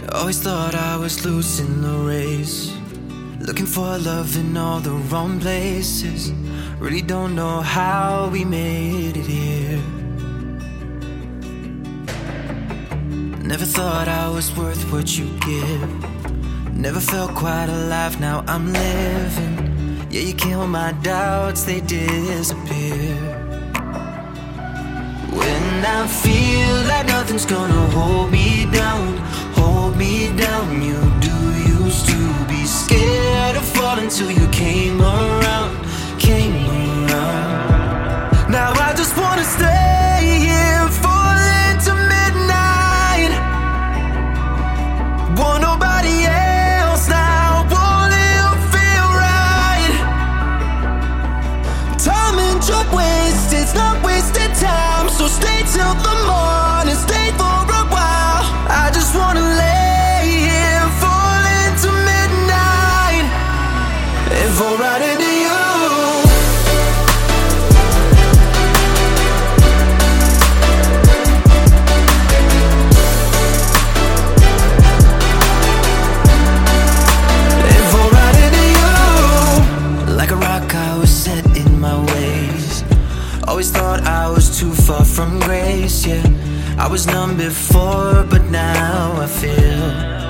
Always thought I was losing the race, looking for love in all the wrong places. Really don't know how we made it here. Never thought I was worth what you give. Never felt quite alive, now I'm living. Yeah, you kill my doubts, they disappear. When I feel like nothing's gonna hold me down, you do used to be scared of falling till you came around. Now I just wanna stay here, falling to midnight. Want nobody else now, won't it feel right? Time and job wasted, it's not wasted time. So stay till the morning, stay for a while. I just wanna lay here, falling to midnight, and fall right into you. Always thought I was too far from grace, yeah. I was numb before, but now I feel.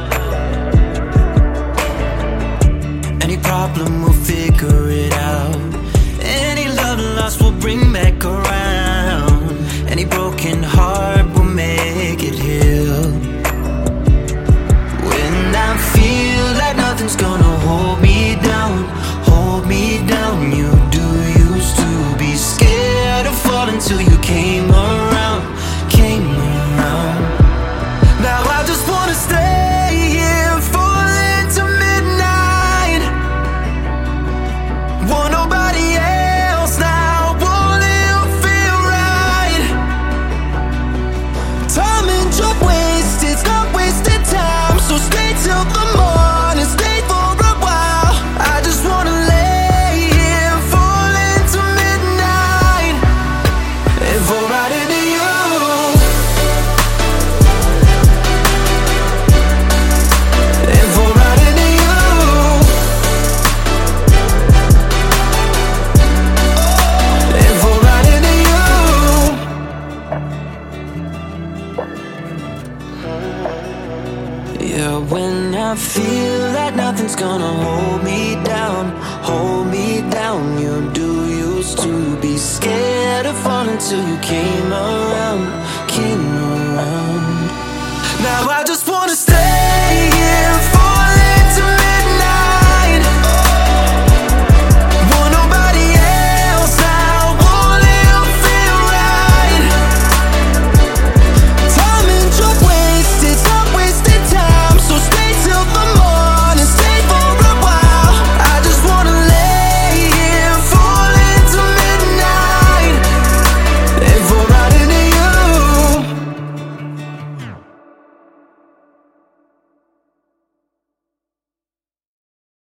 Any problem, we'll figure it out. Any love lost, we'll bring back around. Any broken heart, we'll make it heal. When I feel like nothing's gonna hold me down, you do used to be scared of falling till you came around. Now I just wanna stay here, falling to midnight. Want nobody else now, won't it feel right? Time and job wasted, it's not wasted time. So stay till the morning, stay for a while. I just wanna lay here, falling to midnight, and fall right into you. And fall right into you. And fall right into you. Yeah, when I feel like nothing's gonna hold me down, you do used to be scared of falling till you came around. Now I